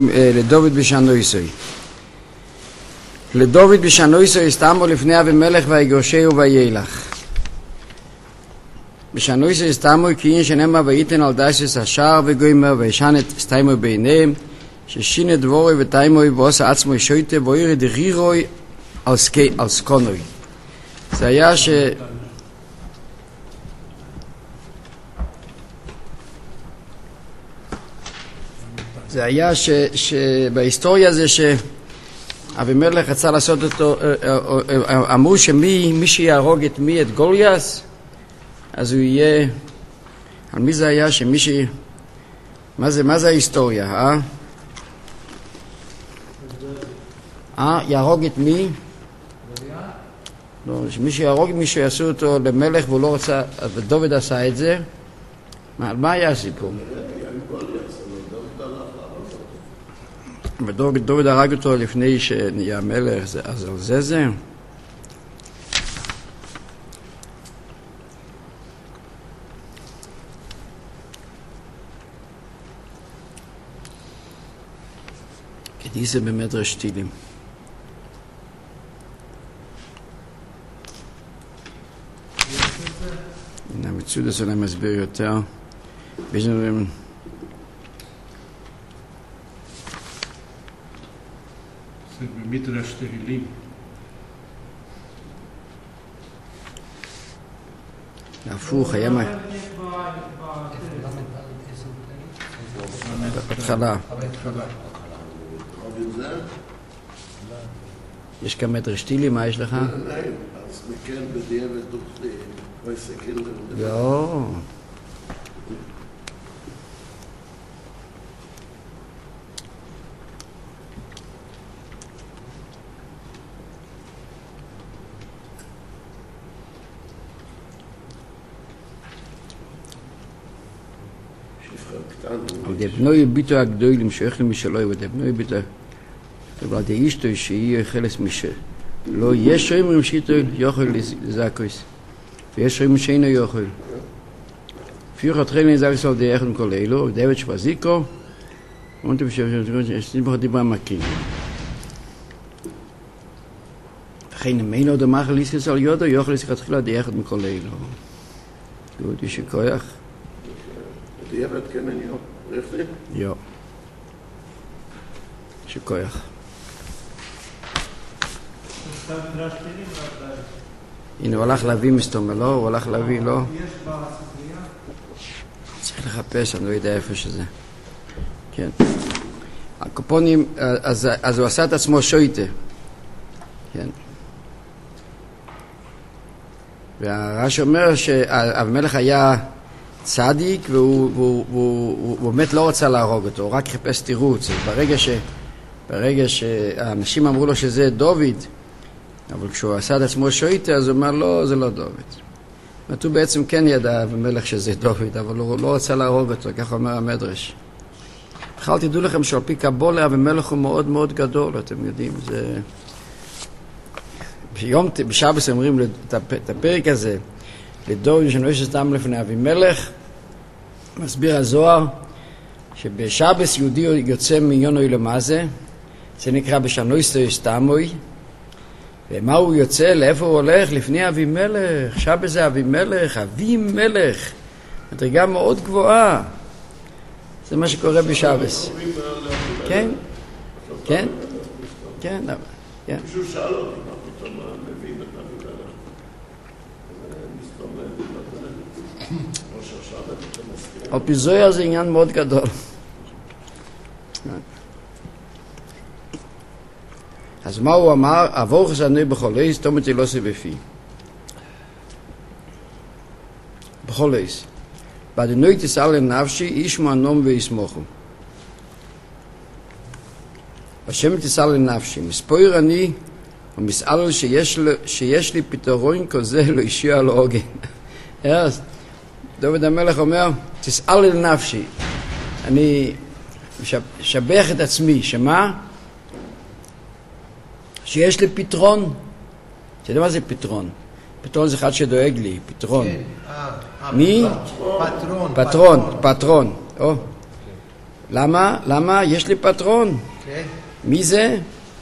לדוד בשנויסוי. לדוד בשנויסוי הסתמו לפני אבימלך ויגרשהו וילך. בשנויסוי הסתמו כי שנאמר ויתן על דייסס השער וגוימר וישן את סתמו בעיניהם ששינה דבורי ותיימוי ועושה עצמו שויטה ואירי דרירוי על סקונוי. זה היה זה היה שבהיסטוריה זה שאבימלך רצה לעשות אותו, אמרו שמי שיהרוג את מי, את גוליאס, אז הוא יהיה, על מי זה היה שמישהי, מה זה ההיסטוריה, יהרוג את מי? לא, שמי שיהרוג את מי שיעשו אותו למלך והוא לא רצה, ודוד עשה את זה, מה היה הסיפור? ודוד הרג אותו לפני שנהיה מלך, אז על זה? כדי זה במדרש תהילים. הנה המצודס אולי מסביר יותר. ביזנו במדרש תהילים. הפוך, היה מה? בהתחלה. יש כאן מדרש תהילים, מה יש לך? אז מכן בדיעבד דוכלי, ויסקל לא. אבל דבנוי ביטו הגדולים שייך למשלוי ודבנוי ביטו אבל דאישתו שיהיה חלס משל לא יש רימרים שיטו יוכל לזקויס ויש רימרים שאינו יוכל פיוך התחילים לזקויס על די אחד מכל אלו ודאבד שבזיקו ומונטו בשביל דיבר מקרים וכן אמינו דמח ליסקס על יודו יוכל לזקתחילה די אחד מכל אלו יהודי שכוח דיעבד כן אני רפני? יו. שכוח. הנה הוא הלך להביא מסתומר, לא? הוא הלך להביא, לא? צריך לחפש, אני לא יודע איפה שזה. כן. הקופונים, אז הוא עשה את עצמו שויטה. כן. והרש אומר שהמלך היה צדיק והוא באמת לא רצה להרוג אותו, הוא רק חיפש תירוץ. ברגע שהאנשים אמרו לו שזה דוד, אבל כשהוא עשה את עצמו שויטה אז הוא אמר לא, זה לא דוד. הוא בעצם כן ידע במלך שזה דוד, אבל הוא לא רצה להרוג אותו, ככה אומר המדרש. בכלל תדעו לכם שעל פי קבולה אבימלך הוא מאוד מאוד גדול, אתם יודעים, זה בשבת אומרים את הפרק הזה לדוד שנויש סתם לפני אבימלך, מסביר הזוהר שבשבס יהודי יוצא מיונוי למזה, זה נקרא בשנויסטוי סתמוי, ומה הוא יוצא, לאיפה הוא הולך? לפני אבימלך, שבס זה אבימלך, אבימלך, מדרגה מאוד גבוהה, זה מה שקורה בשבס. כן, כן, כן, כן. מישהו שאל אותי מה פתאום מביאים את אבימלך. על פי זוהר זה עניין מאוד גדול. אז מה הוא אמר? אבוך זנוי בכל איס, תומתי לא סבפי. בכל איס. בדינוי תסעל לנפשי, איש מענום ויסמוכו. השם תסעל לנפשי. מספויר אני, ומסעל שיש לי פתרון כזה לא אישי לא הוגן. אז דוד המלך אומר, תסעל לנפשי. אני משבח את עצמי, שמה? שיש לי פתרון. אתה יודע מה זה פתרון? פתרון זה אחד שדואג לי, פתרון. מי? פטרון. פטרון. למה? למה? יש לי פטרון. מי זה?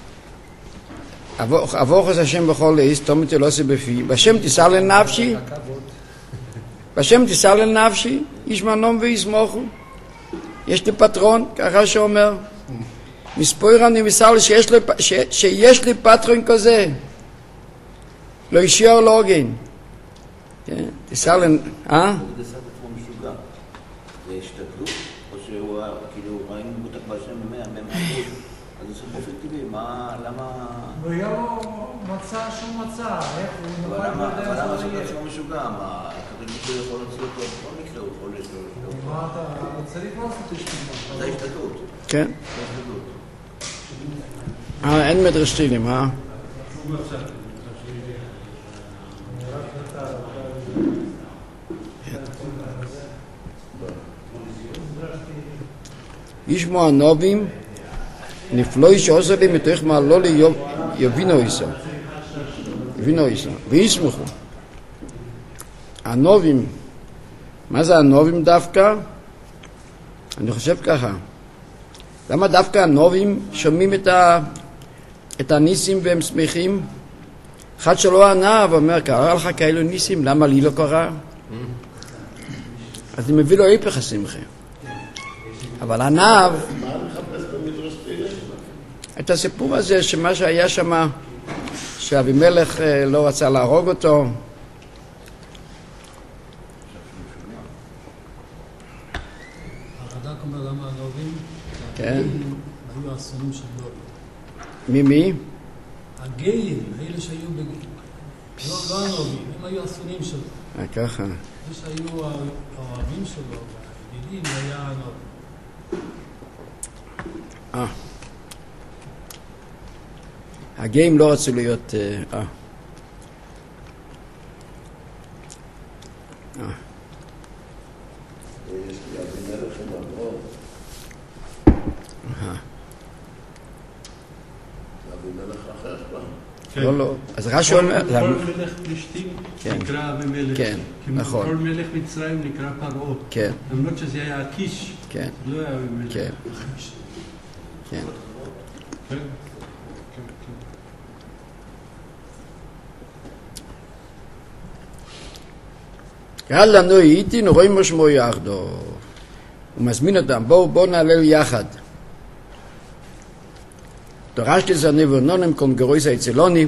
אבוכס השם בכל עז, תומת אלוסי בפי, בשם תישא לנפשי, בשם תישא לנפשי, ישמע נום ויסמוכו. יש לי פטרון, ככה שאומר. מספויר אני מסר לי שיש לי פטרון כזה. לא אישי לא הוגן. תישא לנפשי, הוא דסת עצמו משוגע. זה השתדלות? או שהוא כאילו ראינו בוטק בהשם ב-100%. אז זה באופן טבעי, למה... והיה לו מצא שהוא מצא, איך הוא נפל אבל בדרך למה זה זה יהיה? עצמו משוגע? מה, הקדוש ברוך הוא יכול להוציא אותו בכל מקרה, הוא יכול לשלול. מה אתה צריך לעשות השתדלות? זה השתדלות. כן. זה השתדלות. אין מדרש תהילים, ישמעו הנובים נפלוי שעושה לי מתוך מעלו לי יבינו איסו ויסמכו. הנובים, מה זה הנובים דווקא? אני חושב ככה, למה דווקא הנובים שומעים את הניסים והם שמחים? אחד שלא ענה ואומר, קרה לך כאלו ניסים, למה לי לא קרה? אז אני מביא לו היפך השמחה. אבל הנב, מה מחפש במדרש תהילים? את הסיפור הזה שמה שהיה שם, שאבימלך לא רצה להרוג אותו, הרד"ק אומר למה הנובים? כן. היו האסונים של נובים. מי? הגאים, האלה שהיו לא הנובים, הם היו האסונים שלו. ככה. זה שהיו האוהבים שלו, הידידים, זה היה הנובים. הגאים לא רצו להיות... יש לי אבימלך עם אברהם. אבימלך אחר כבר. לא, לא. אז רש"י אומר... כל מלך פלישתים כן. נקרא אבימלך. כן, נכון. כל מלך מצרים נקרא פרעה. כן, למרות שזה היה קיש, כן, לא היה אבימלך. כן. כן. כן. יאללה, נו, הייתי רואים משמו יחדו. הוא מזמין אותם, בואו נעלל יחד. דרשתי זני ורנונם קום גרויס היצלוני,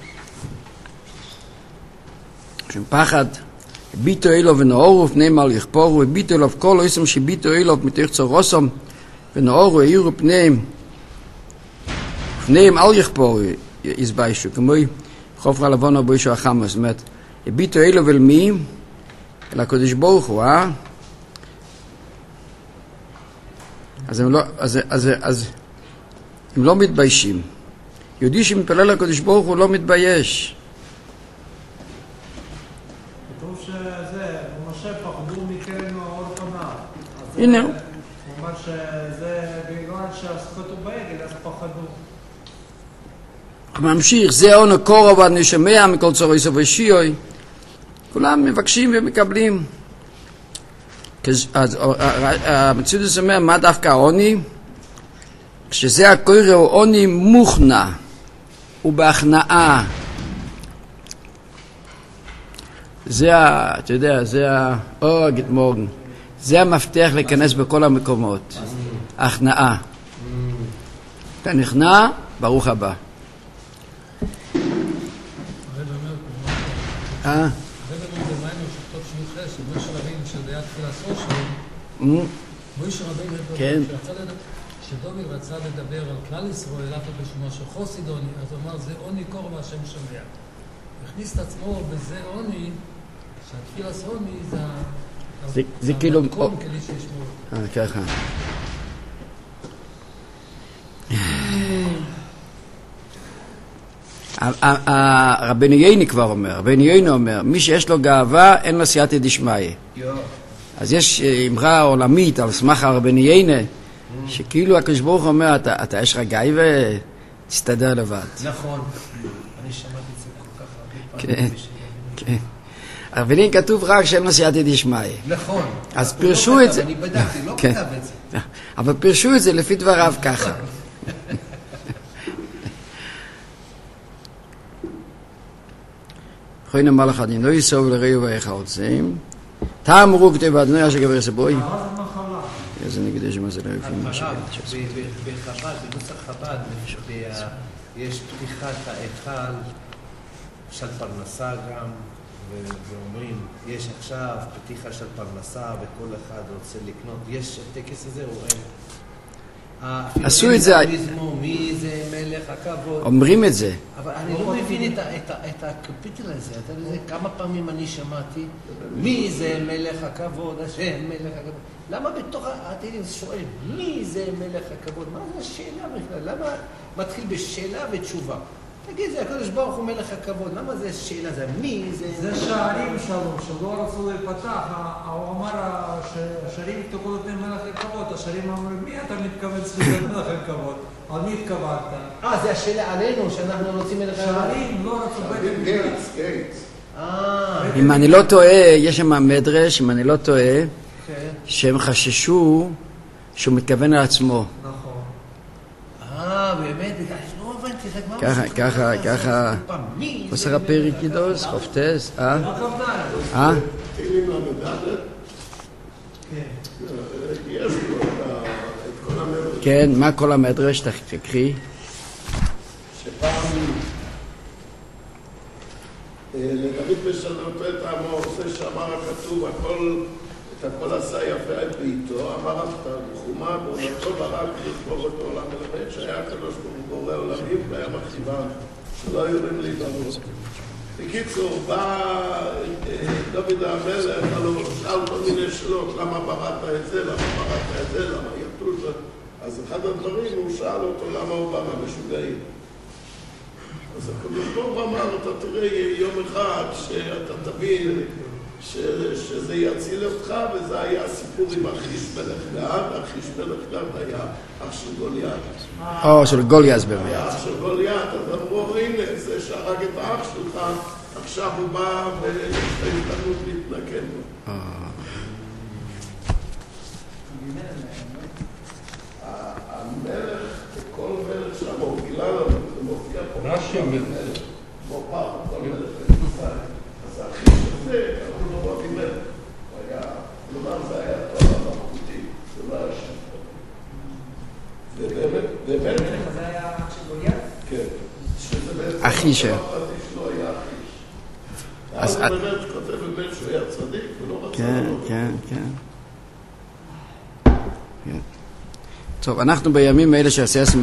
שם פחד, ביטו אילוב ונאורו פניהם על יכפורו, וביטו אילוב כל אויסם שביטו אילוב מתוך צורוסם, ונאורו העירו פניהם על יכפורו יסביישו, כמו חופרה לבונו בוישו החמאס, זאת אומרת, ביטו אילוב אל מי? אל הקדוש ברוך הוא, אז הם לא מתביישים. יהודי שמתפלל לקדוש ברוך הוא לא מתבייש. כתוב שזה, משה פחדו מכם עוד פניו. הנה. הוא אומר שזה בגלל שהסקוטו בעגל, אז פחדו. ממשיך, זה אונו קורב עד נשמע מכל צוריסו ושיוי. כולם מבקשים ומקבלים. אז המצודס אומר, מה דווקא העוני? כשזה הקורא הוא עוני מוכנע, הוא בהכנעה. אתה יודע, גטמורגן. זה המפתח להיכנס בכל המקומות. הכנעה. אתה נכנע, ברוך הבא. שדובי רצה לדבר על כלל ישראל, אף בשמו של חוסידוני, אז הוא אמר, זה עוני קור והשם שומע. הכניס את עצמו בזה עוני, שהתפילת עוני זה כאילו... המתכון כדי שישמעו. ככה. רבנו ייני כבר אומר, רבנו ייני אומר, מי שיש לו גאווה אין לו סייעתא דשמיא. אז יש אמרה עולמית על סמך רבנו ייני, שכאילו הקדוש ברוך הוא אומר, אתה יש לך גאווה ותסתדר לבד. נכון, אני שמעתי את זה כל כך הרבה פעמים. כן. אבל כתוב רק שם נסיעתי דשמיא. נכון. אז פירשו את זה. אני בדקתי, לא כן. כתב את זה. אבל פירשו את זה לפי דבריו ככה. יכולים לומר לך, אני לא יסוב לראי ובאיך הרוצים. תאמרו כתב אדוני אשר גבר סבוי. איזה נקדש מה זה לא יפים מה שבא. בחב"ד, בנוסח חב"ד, יש פתיחת ההיכל של פרנסה גם, ואומרים, יש עכשיו פתיחה של פרנסה וכל אחד רוצה לקנות. יש טקס הזה או אין? עשו את זה. מי זה מלך הכבוד? אומרים את זה. אבל אני לא מבין את הקפיטל הזה. אתה יודע כמה פעמים אני שמעתי, מי זה מלך הכבוד, השם מלך הכבוד. למה בתוך התהילים שואל, מי זה מלך הכבוד? מה זה השאלה בכלל? למה מתחיל בשאלה ותשובה? תגיד, זה הקדוש ברוך הוא מלך הכבוד. למה זה שאלה? זה מי זה? זה שערים שלו, שלא רצו להיפתח. הוא אמר שהשערים יפתחו לפני מלך הכבוד. השערים אמרו, מי אתה מתכוון סביב מלך הכבוד? על מי התכוונת? זה השאלה עלינו, שאנחנו רוצים מלך הכבוד. שערים לא רצו בית גייטס. אם אני לא טועה, יש שם מדרש, אם אני לא טועה, שהם חששו שהוא מתכוון על עצמו. נכון. באמת, לא הבנתי. ככה, חוסר הפרק ידוס, חופטס, תהילים למדדת? יש לו את כל המדרש. כן, מה כל המדרש? תקריא. שפעם לדוד בשלמותו את העמו עושה שאמר הכתוב את הכל עשה יפה את ביתו, אמר חומה בונתו ברק לשבור אותו עולם מלמד שהיה הקדוש ברוך הוא בורא עולמים והיה מחשיבה שלא היו להם להיבנות. בקיצור, בא דוד המלך, שאל כל מיני שאלות, למה בראת את זה, למה יתול, אז אחד הדברים הוא שאל אותו למה הוא ברא משוגעים. אז הקדוש ברוך הוא אמר, אתה תראה יום אחד שאתה תבין שזה יציל אותך, וזה היה הסיפור עם אחיש מלך גד. אחיש מלך גד היה אח של גוליית. של גוליית באמת. היה אח של גוליית, אז אמרו, הנה, זה שהרג את האח שלך, עכשיו הוא בא ויש את ההזדמנות להתנקם בו. המלך, כל מלך שם, הוא גילה לנו, זה מופיע פה. רש"י אומר. כמו פעם, כל מלך במצרים. אז האחיש הזה, קראו לו רבי מלך. הוא היה, כלומר, זה היה תואר מלכותי, זה לא היה שם. ובאמת... זה היה אח של גוליית? כן. שזה בעצם... אחיש. הפרטי שלו היה אחיש. אז הוא באמת כותב באמת שהוא היה צדיק, ולא רצה לו. כן. טוב, אנחנו בימים האלה שעשייה